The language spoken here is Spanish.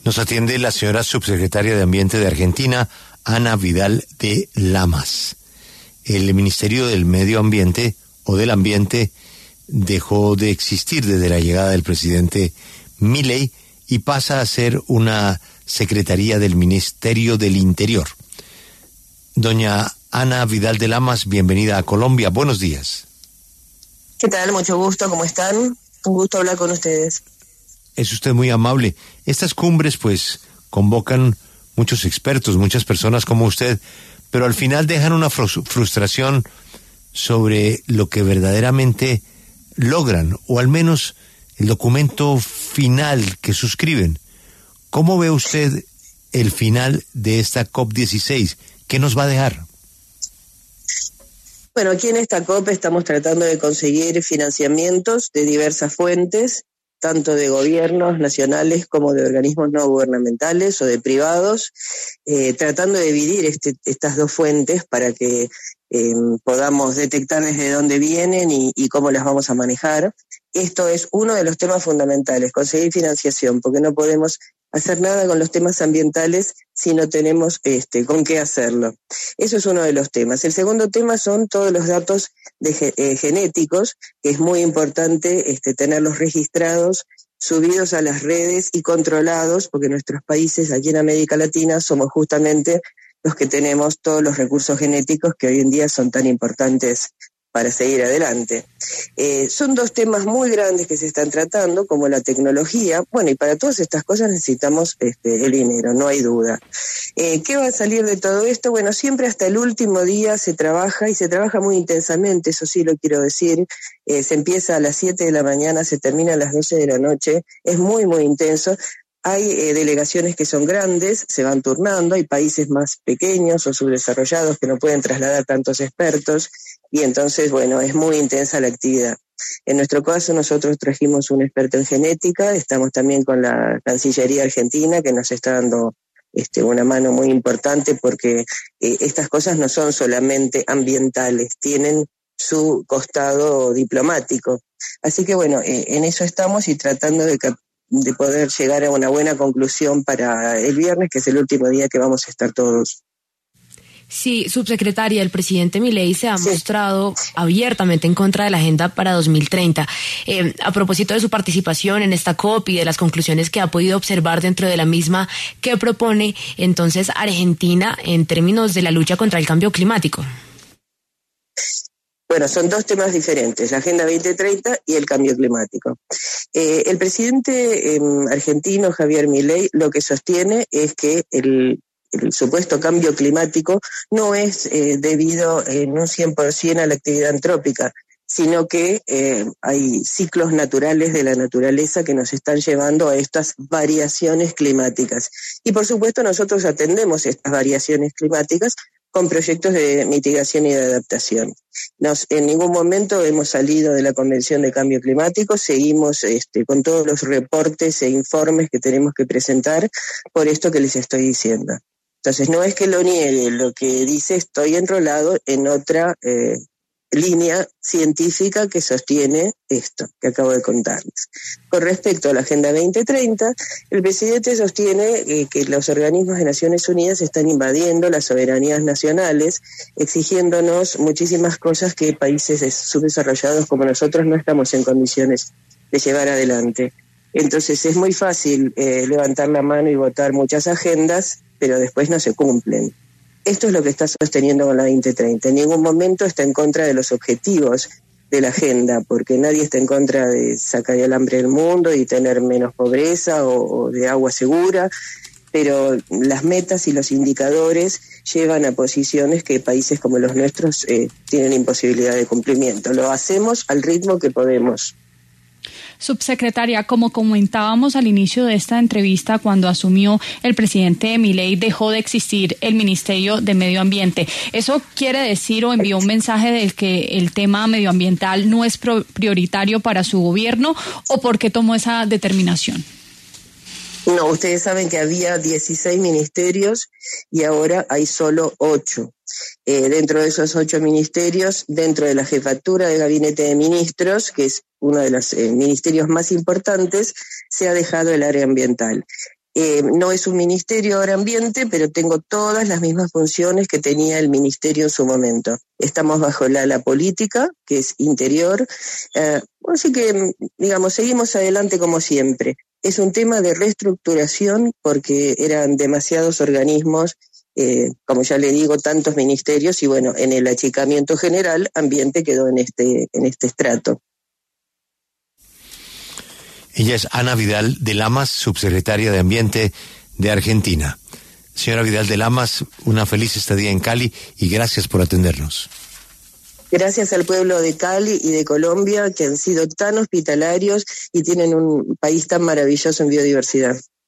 Nos atiende la señora subsecretaria de Ambiente de Argentina, Ana Vidal de Lamas. El Ministerio del Medio Ambiente o del Ambiente dejó de existir desde la llegada del presidente Milei y pasa a ser una secretaría del Ministerio del Interior. Doña Ana Vidal de Lamas, bienvenida a Colombia. Buenos días. ¿Qué tal? Mucho gusto, ¿cómo están? Un gusto hablar con ustedes. Es usted muy amable. Estas cumbres, pues, convocan muchos expertos, muchas personas como usted, pero al final dejan una frustración sobre lo que verdaderamente logran, o al menos el documento final que suscriben. ¿Cómo ve usted el final de esta COP16? ¿Qué nos va a dejar? Bueno, aquí en esta COP estamos tratando de conseguir financiamientos de diversas fuentes, tanto de gobiernos nacionales como de organismos no gubernamentales o de privados, tratando de dividir estas dos fuentes para que podamos detectar desde dónde vienen y cómo las vamos a manejar. Esto es uno de los temas fundamentales, conseguir financiación, porque no podemos hacer nada con los temas ambientales si no tenemos con qué hacerlo. Eso es uno de los temas. El segundo tema son todos los datos genéticos, que es muy importante tenerlos registrados, subidos a las redes y controlados, porque nuestros países aquí en América Latina somos justamente los que tenemos todos los recursos genéticos que hoy en día son tan importantes para seguir adelante. Son dos temas muy grandes que se están tratando, como la tecnología. Bueno, y para todas estas cosas necesitamos el dinero, no hay duda. ¿Qué va a salir de todo esto? Bueno, siempre hasta el último día se trabaja, y se trabaja muy intensamente, eso sí lo quiero decir. Se empieza a las 7 de la mañana, se termina a las 12 de la noche, es muy, muy intenso. Hay delegaciones que son grandes, se van turnando, hay países más pequeños o subdesarrollados que no pueden trasladar tantos expertos, y entonces, bueno, es muy intensa la actividad. En nuestro caso, nosotros trajimos un experto en genética, estamos también con la Cancillería Argentina, que nos está dando una mano muy importante, porque estas cosas no son solamente ambientales, tienen su costado diplomático. Así que, bueno, en eso estamos y tratando de poder llegar a una buena conclusión para el viernes, que es el último día que vamos a estar todos. Sí, subsecretaria, el presidente Milei se ha mostrado abiertamente en contra de la agenda para 2030. A propósito de su participación en esta COP y de las conclusiones que ha podido observar dentro de la misma, ¿qué propone entonces Argentina en términos de la lucha contra el cambio climático? Bueno, son dos temas diferentes, la Agenda 2030 y el cambio climático. El presidente argentino, Javier Milei, lo que sostiene es que el supuesto cambio climático no es debido en un 100% a la actividad antrópica, sino que hay ciclos naturales de la naturaleza que nos están llevando a estas variaciones climáticas. Y por supuesto nosotros atendemos estas variaciones climáticas con proyectos de mitigación y de adaptación. En ningún momento hemos salido de la Convención de Cambio Climático, seguimos con todos los reportes e informes que tenemos que presentar por esto que les estoy diciendo. Entonces no es que lo niegue, lo que dice estoy enrolado en otra línea científica que sostiene esto que acabo de contarles. Con respecto a la Agenda 2030, el presidente sostiene que los organismos de Naciones Unidas están invadiendo las soberanías nacionales, exigiéndonos muchísimas cosas que países subdesarrollados como nosotros no estamos en condiciones de llevar adelante. Entonces es muy fácil levantar la mano y votar muchas agendas, pero después no se cumplen. Esto es lo que está sosteniendo con la 2030. En ningún momento está en contra de los objetivos de la agenda, porque nadie está en contra de sacar el hambre del mundo y tener menos pobreza o de agua segura, pero las metas y los indicadores llevan a posiciones que países como los nuestros tienen imposibilidad de cumplimiento. Lo hacemos al ritmo que podemos. Subsecretaria, como comentábamos al inicio de esta entrevista, cuando asumió el presidente Milei, dejó de existir el Ministerio de Medio Ambiente. ¿Eso quiere decir o envió un mensaje del que el tema medioambiental no es prioritario para su gobierno, o por qué tomó esa determinación? No, ustedes saben que había 16 ministerios y ahora hay solo 8. Dentro de esos 8 ministerios, dentro de la jefatura de gabinete de ministros, que es uno de los ministerios más importantes, se ha dejado el área ambiental. No es un ministerio ahora ambiente, pero tengo todas las mismas funciones que tenía el ministerio en su momento. Estamos bajo la política, que es interior, así que, digamos, seguimos adelante como siempre. Es un tema de reestructuración porque eran demasiados organismos, como ya le digo, tantos ministerios, y bueno, en el achicamiento general, ambiente quedó en este estrato. Ella es Ana Vidal de Lamas, subsecretaria de Ambiente de Argentina. Señora Vidal de Lamas, una feliz estadía en Cali y gracias por atendernos. Gracias al pueblo de Cali y de Colombia, que han sido tan hospitalarios y tienen un país tan maravilloso en biodiversidad.